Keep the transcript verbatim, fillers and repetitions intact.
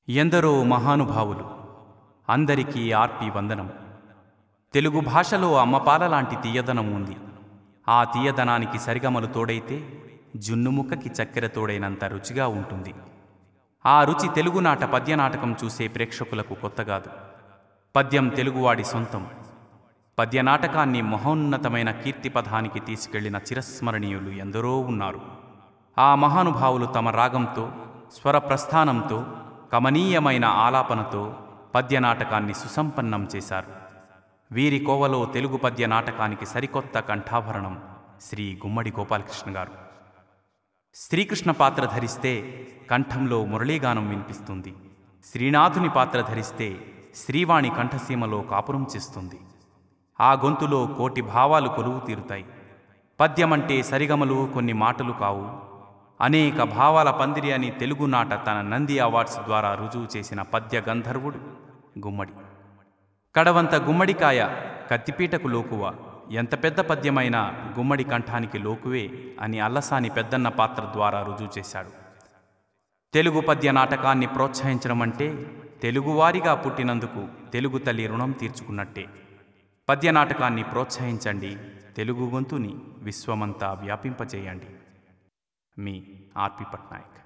ఎందరో మహానుభావులు, అందరికీ ఆర్పి వందనం. తెలుగు భాషలో అమ్మపాలలాంటి తీయదనం ఉంది. ఆ తీయదనానికి సరిగమలు తోడైతే జున్నుముక్కకి చక్కెర తోడైనంత రుచిగా ఉంటుంది. ఆ రుచి తెలుగునాట పద్యనాటకం చూసే ప్రేక్షకులకు కొత్తగాదు. పద్యం తెలుగువాడి సొంతం. పద్యనాటకాన్ని మహోన్నతమైన కీర్తిపథానికి తీసుకెళ్లిన చిరస్మరణీయులు ఎందరో ఉన్నారు. ఆ మహానుభావులు తమ రాగంతో, స్వరప్రస్థానంతో, కమనీయమైన ఆలాపనతో పద్యనాటకాన్ని సుసంపన్నం చేశారు. వీరి కోవలో తెలుగు పద్య నాటకానికి సరికొత్త కంఠాభరణం శ్రీ గుమ్మడి గోపాలకృష్ణ గారు. శ్రీకృష్ణ పాత్ర ధరిస్తే కంఠంలో మురళీగానం వినిపిస్తుంది. శ్రీనాథుని పాత్ర ధరిస్తే శ్రీవాణి కంఠసీమలో కాపురం చేస్తుంది. ఆ గొంతులో కోటి భావాలు కొలువు తీరుతాయి. పద్యమంటే సరిగమలు, కొన్ని మాటలు కావు, అనేక భావాల పందిరి అని తెలుగునాట తన నంది అవార్డ్స్ ద్వారా రుజువు చేసిన పద్య గంధర్వుడు గుమ్మడి. కడవంత గుమ్మడికాయ కత్తిపీటకు లోకువ, ఎంత పెద్ద పద్యమైనా గుమ్మడి కంఠానికి లోకువే అని అల్లసాని పెద్దన్న పాత్ర ద్వారా రుజువు చేశాడు. తెలుగు పద్య నాటకాన్ని ప్రోత్సహించడం అంటే తెలుగువారిగా పుట్టినందుకు తెలుగు తల్లి రుణం తీర్చుకున్నట్టే. పద్యనాటకాన్ని ప్రోత్సహించండి, తెలుగు గొంతుని విశ్వమంతా వ్యాపింపచేయండి. మీ ఆర్పి పట్నాయక్.